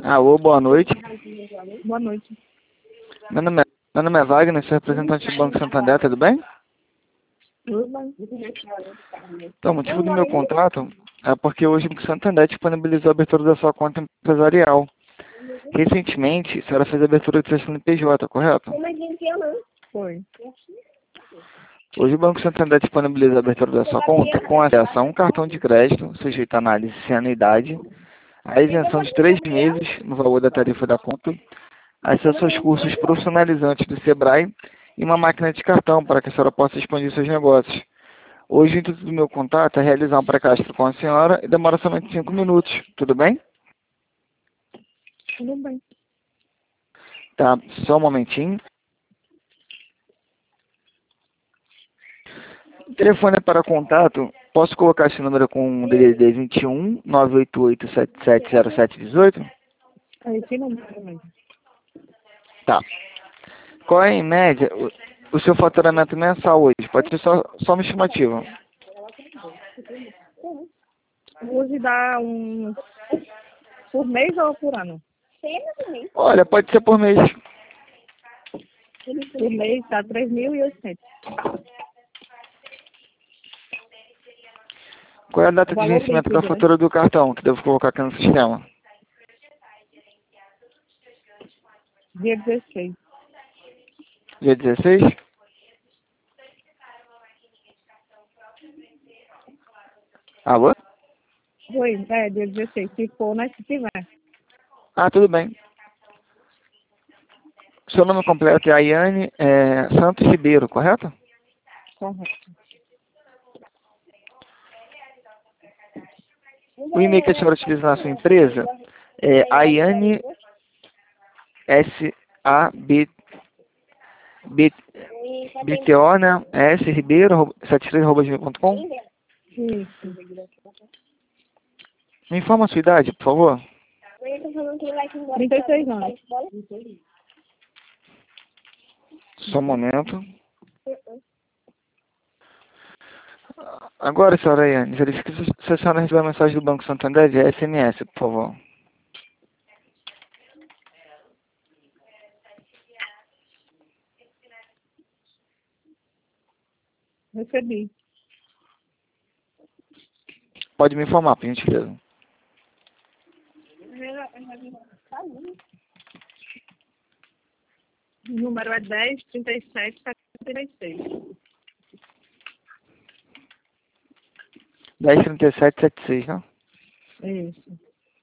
Alô, boa noite. Boa noite. Meu nome é Wagner, sou representante do Banco Santander, tudo bem? Tudo bem? Então, o motivo do meu contato é porque hoje o Banco Santander disponibilizou a abertura da sua conta empresarial. Recentemente, a senhora fez a abertura do seu CNPJ, correto? Foi. Hoje o Banco Santander disponibiliza a abertura da sua conta com acesso a um cartão de crédito, sujeito à análise sem anuidade, a isenção de 3 meses no valor da tarifa da conta, acesso aos cursos profissionalizantes do Sebrae e uma máquina de cartão para que a senhora possa expandir seus negócios. Hoje o intuito do meu contato é realizar um pré-cadastro com a senhora e demora somente 5 minutos, tudo bem? Tudo bem. Tá, só um momentinho. Telefone para contato, posso colocar esse número com o DDD 21 988 770718? Aí, que número também? Tá. Qual é, em média, o seu faturamento mensal hoje? Pode ser só uma estimativa. Hoje dá por mês ou por ano? Olha, pode ser por mês. Por mês dá 3.800. Qual é a data de Valor vencimento da líquido, né? fatura do cartão que devo colocar aqui no sistema? Dia 16. Dia 16? Alô? Foi, dia 16. Se for, né? Se tiver. Ah, tudo bem. Seu nome completo é Ayane Santos Ribeiro, correto? Correto. O e-mail que a senhora utiliza na sua empresa é Ayane SABTO, né? Ribeiro 73@gmail.com. Isso. Me informa a sua idade, por favor. 36 anos. Só um momento. Agora, senhora Ayane, verifique se a senhora recebeu a mensagem do Banco Santander de SMS, por favor. Recebi. Pode me informar, por gentileza. O número é 103776. 103776, não? Isso.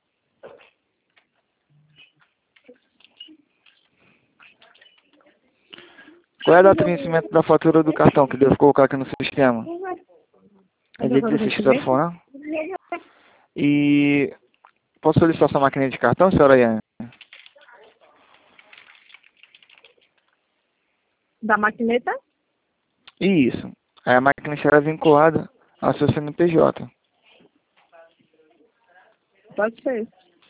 Qual é a data de vencimento da fatura do cartão que devo colocar aqui no sistema? É dia Agora 16 que deve for, né? E posso solicitar sua máquina de cartão, senhora Ayane? Da maquineta? Isso. Aí a máquina será vinculada ao seu CNPJ. Pode ser.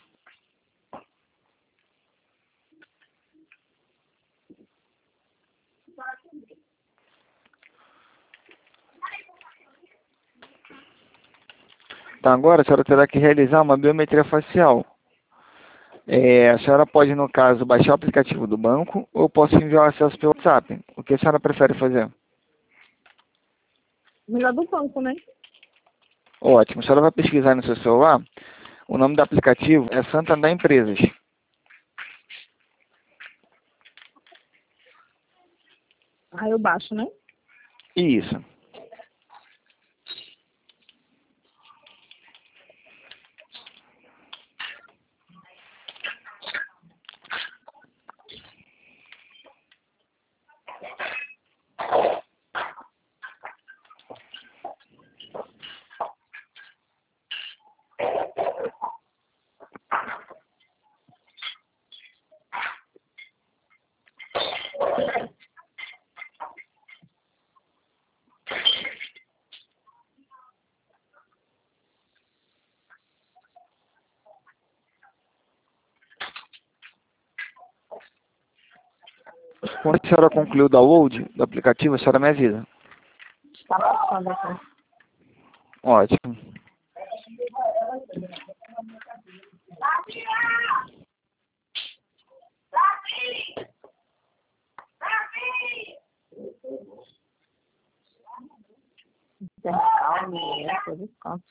Então agora a senhora terá que realizar uma biometria facial. A senhora pode, no caso, baixar o aplicativo do banco ou posso enviar o acesso pelo WhatsApp. O que a senhora prefere fazer? Melhor do banco, né? Ótimo. A senhora vai pesquisar no seu celular. O nome do aplicativo é Santander Empresas. Aí eu baixo, né? Isso. Quando a senhora concluir o download do aplicativo, a senhora me avisa. Tá passando aqui. Ótimo. descanso.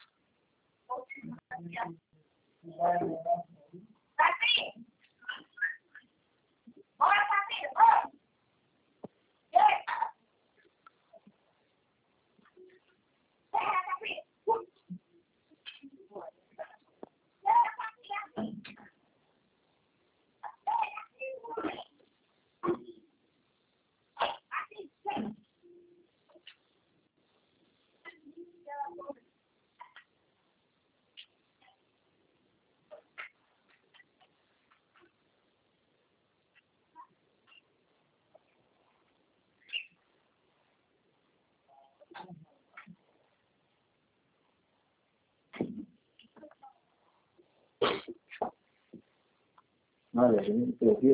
Olha, a gente ouviu.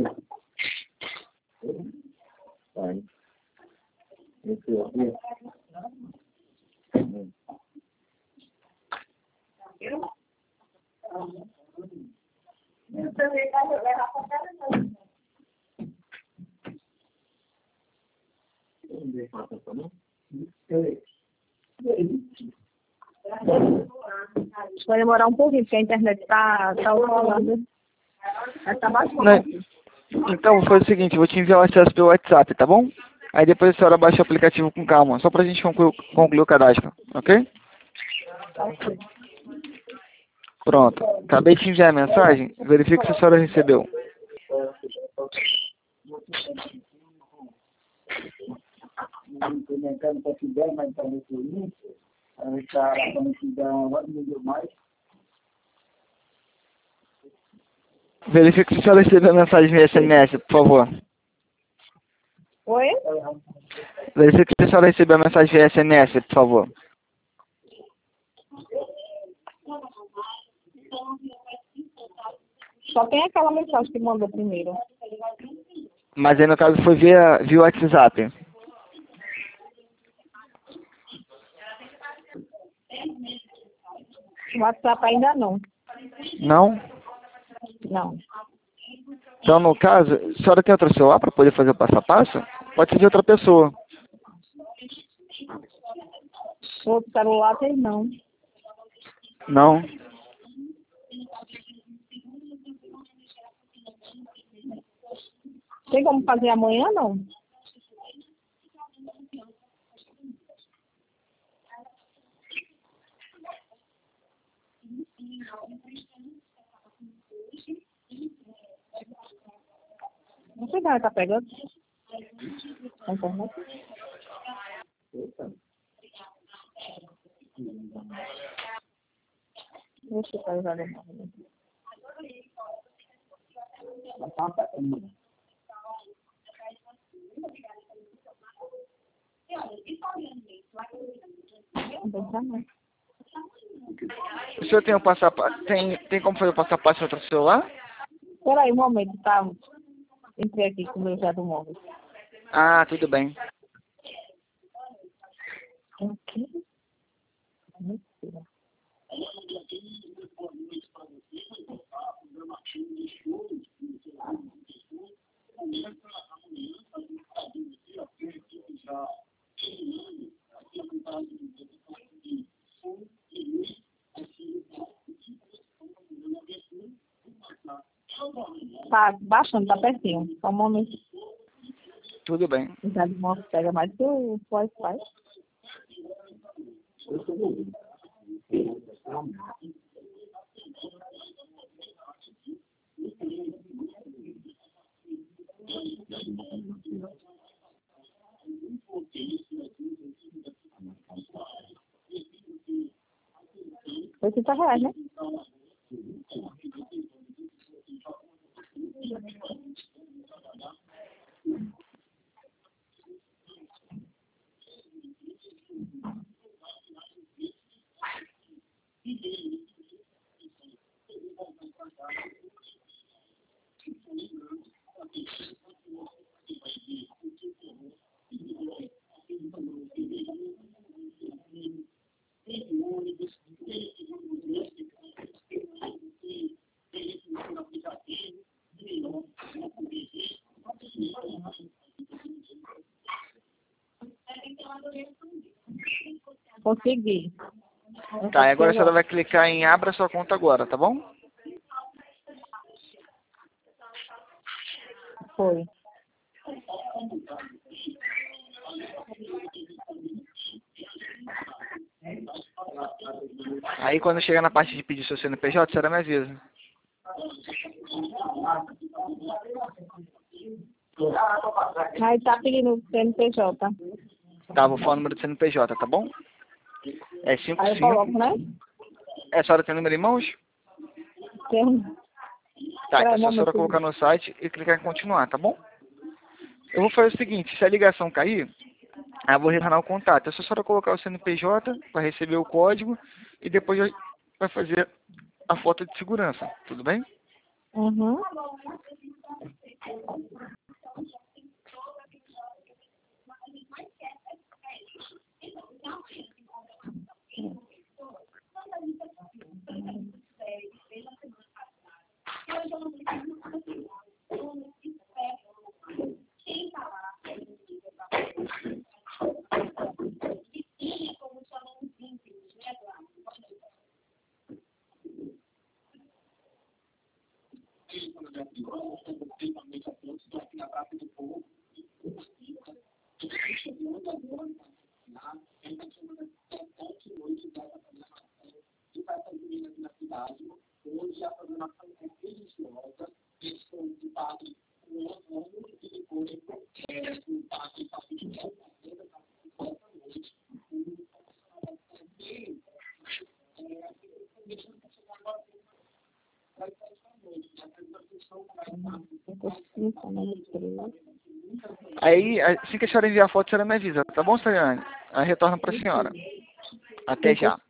Vai. Esse ouviu. Vai demorar um pouquinho, porque a internet tá rolando. Mas tá baixando. Né? Então, vou fazer o seguinte, vou te enviar o acesso pelo WhatsApp, tá bom? Aí depois a senhora baixa o aplicativo com calma, só pra gente concluir o cadastro, ok? Pronto. Acabei de te enviar a mensagem, verifique se a senhora recebeu. Implementando para que der, mas talvez por isso, a gente está para que der um nível mais. Verifique se a senhora recebeu a mensagem via SMS, por favor. Oi? Verifique se a senhora recebeu a mensagem via SMS, por favor. Só tem aquela mensagem que mandou primeiro. Mas aí no caso foi via WhatsApp. O WhatsApp ainda não. Não? Não. Então, no caso, a senhora tem outro celular para poder fazer o passo a passo? Pode ser de outra pessoa. Outro celular tem não. Não? Tem como fazer amanhã, não? Não sei se tá pegando. A internet. Deixa eu fazer a O senhor tem o passo a passo? Tem como fazer o passo a passo em outro celular? Peraí, um momento, tá? Entrei aqui com o meu do móvel. Ah, tudo bem. Aqui. Mentira. Tá baixando, tá pertinho. Só um momento. Tudo bem. O já do móvel pega mais que o Wi-Fi. R$80, né? Consegui. Tá, e agora a senhora vai clicar em abra sua conta agora, tá bom? Foi. Aí quando chegar na parte de pedir seu CNPJ, a senhora me avisa. Aí tá pedindo o CNPJ. Tá, vou falar o número do CNPJ, tá bom? É Aí eu coloco, 55. né? A senhora tem o número em mãos? Tem. Tá, então Peraí, é só a senhora momento. colocar no site e clicar em continuar, tá bom? Eu vou fazer o seguinte, se a ligação cair, aí eu vou retornar o contato. É só a senhora colocar o CNPJ para receber o código e depois vai fazer a foto de segurança, tudo bem? Uhum. Aí, assim que a senhora enviar a foto, a senhora me avisa, tá bom, Sariane? Aí retorna para a senhora. Até já.